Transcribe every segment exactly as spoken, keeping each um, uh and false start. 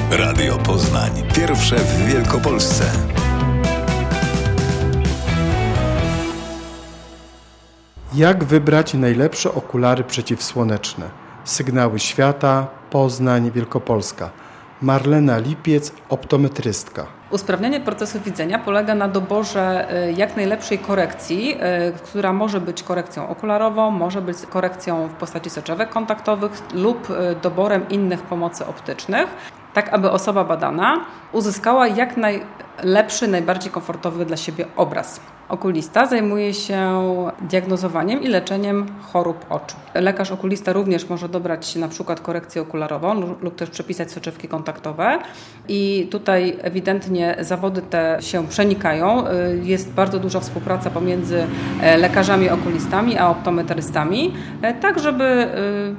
Radio Poznań. Pierwsze w Wielkopolsce. Jak wybrać najlepsze okulary przeciwsłoneczne? Sygnały świata, Poznań, Wielkopolska. Marlena Lipiec, optometrystka. Usprawnienie procesu widzenia polega na doborze jak najlepszej korekcji, która może być korekcją okularową, może być korekcją w postaci soczewek kontaktowych lub doborem innych pomocy optycznych, tak aby osoba badana uzyskała jak najlepszy, najbardziej komfortowy dla siebie obraz. Okulista zajmuje się diagnozowaniem i leczeniem chorób oczu. Lekarz okulista również może dobrać na przykład korekcję okularową lub też przepisać soczewki kontaktowe i tutaj ewidentnie zawody te się przenikają. Jest bardzo duża współpraca pomiędzy lekarzami okulistami a optometrystami, tak żeby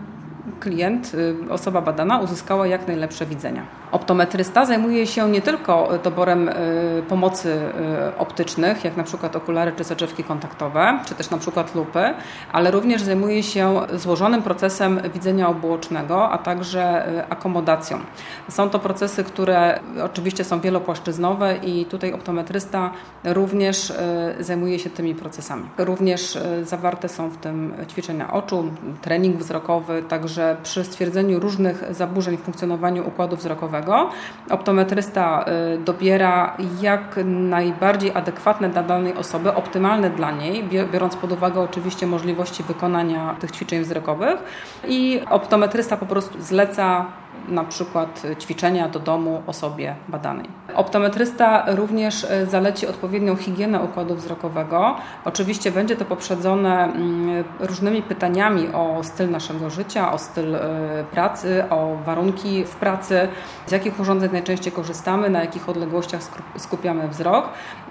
klient, osoba badana uzyskała jak najlepsze widzenia. Optometrysta zajmuje się nie tylko doborem pomocy optycznych, jak na przykład okulary czy soczewki kontaktowe, czy też na przykład lupy, ale również zajmuje się złożonym procesem widzenia obuocznego, a także akomodacją. Są to procesy, które oczywiście są wielopłaszczyznowe i tutaj optometrysta również zajmuje się tymi procesami. Również zawarte są w tym ćwiczenia oczu, trening wzrokowy, także przy stwierdzeniu różnych zaburzeń w funkcjonowaniu układu wzrokowego optometrysta dobiera jak najbardziej adekwatne dla danej osoby, optymalne dla niej, biorąc pod uwagę oczywiście możliwości wykonania tych ćwiczeń wzrokowych i optometrysta po prostu zleca na przykład ćwiczenia do domu osobie badanej. Optometrysta również zaleci odpowiednią higienę układu wzrokowego. Oczywiście będzie to poprzedzone różnymi pytaniami o styl naszego życia, o styl pracy, o warunki w pracy, z jakich urządzeń najczęściej korzystamy, na jakich odległościach skupiamy wzrok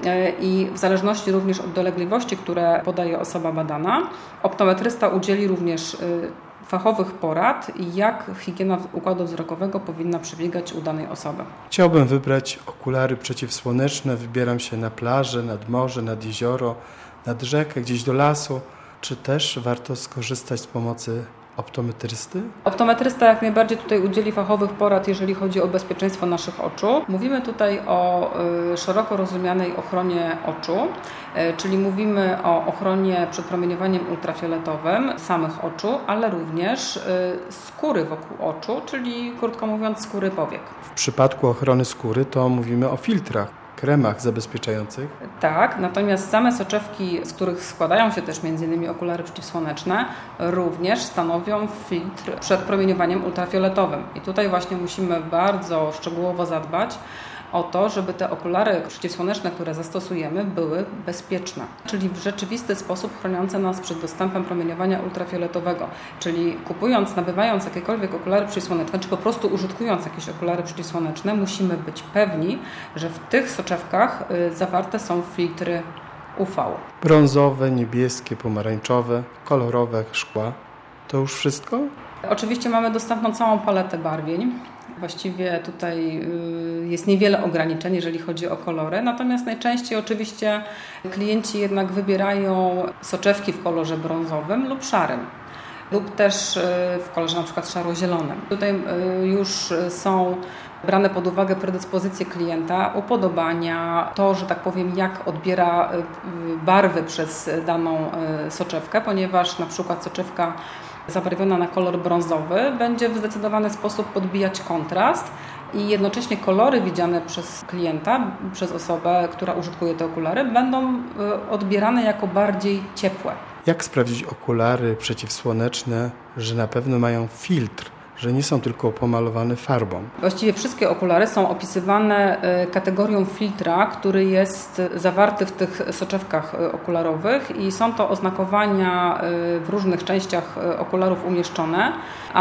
i w zależności również od dolegliwości, które podaje osoba badana, optometrysta udzieli również fachowych porad, jak higiena układu wzrokowego powinna przebiegać u danej osoby. Chciałbym wybrać okulary przeciwsłoneczne, wybieram się na plażę, nad morze, nad jezioro, nad rzekę, gdzieś do lasu. Czy też warto skorzystać z pomocy optometrysty? Optometrysta jak najbardziej tutaj udzieli fachowych porad, jeżeli chodzi o bezpieczeństwo naszych oczu. Mówimy tutaj o y, szeroko rozumianej ochronie oczu, y, czyli mówimy o ochronie przed promieniowaniem ultrafioletowym samych oczu, ale również y, skóry wokół oczu, czyli krótko mówiąc skóry powiek. W przypadku ochrony skóry to mówimy o filtrach, kremach zabezpieczających. Tak, natomiast same soczewki, z których składają się też między innymi okulary przeciwsłoneczne, również stanowią filtr przed promieniowaniem ultrafioletowym. I tutaj właśnie musimy bardzo szczegółowo zadbać o to, żeby te okulary przeciwsłoneczne, które zastosujemy, były bezpieczne, czyli w rzeczywisty sposób chroniące nas przed dostępem promieniowania ultrafioletowego. Czyli kupując, nabywając jakiekolwiek okulary przeciwsłoneczne, czy po prostu użytkując jakieś okulary przeciwsłoneczne, musimy być pewni, że w tych soczewkach zawarte są filtry U V. Brązowe, niebieskie, pomarańczowe, kolorowe szkła. To już wszystko? Oczywiście mamy dostępną całą paletę barwień. Właściwie tutaj jest niewiele ograniczeń, jeżeli chodzi o kolory, natomiast najczęściej oczywiście klienci jednak wybierają soczewki w kolorze brązowym lub szarym, lub też w kolorze na przykład szaro-zielonym. Tutaj już są brane pod uwagę predyspozycje klienta, upodobania, to, że tak powiem, jak odbiera barwy przez daną soczewkę, ponieważ na przykład soczewka zabarwiona na kolor brązowy będzie w zdecydowany sposób podbijać kontrast i jednocześnie kolory widziane przez klienta, przez osobę, która użytkuje te okulary, będą odbierane jako bardziej ciepłe. Jak sprawdzić okulary przeciwsłoneczne, że na pewno mają filtr, że nie są tylko pomalowane farbą? Właściwie wszystkie okulary są opisywane kategorią filtra, który jest zawarty w tych soczewkach okularowych i są to oznakowania w różnych częściach okularów umieszczone,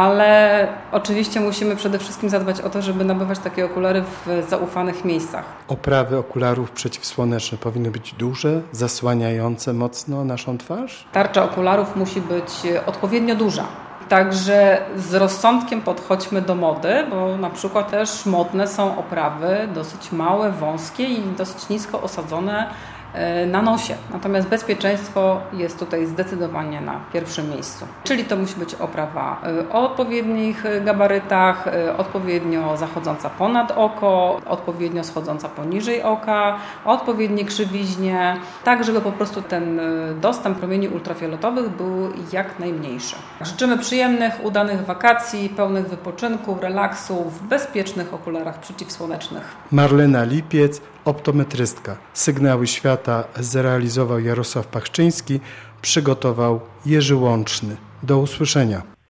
ale oczywiście musimy przede wszystkim zadbać o to, żeby nabywać takie okulary w zaufanych miejscach. Oprawy okularów przeciwsłonecznych powinny być duże, zasłaniające mocno naszą twarz? Tarcza okularów musi być odpowiednio duża. Także z rozsądkiem podchodźmy do mody, bo na przykład też modne są oprawy dosyć małe, wąskie i dosyć nisko osadzone na nosie. Natomiast bezpieczeństwo jest tutaj zdecydowanie na pierwszym miejscu. Czyli to musi być oprawa o odpowiednich gabarytach, odpowiednio zachodząca ponad oko, odpowiednio schodząca poniżej oka, o odpowiedniej krzywiźnie, tak żeby po prostu ten dostęp promieni ultrafioletowych był jak najmniejszy. Życzymy przyjemnych, udanych wakacji, pełnych wypoczynku, relaksu w bezpiecznych okularach przeciwsłonecznych. Marlena Lipiec, optometrystka. Sygnały świata zrealizował Jarosław Pachczyński, przygotował Jerzy Łączny. Do usłyszenia.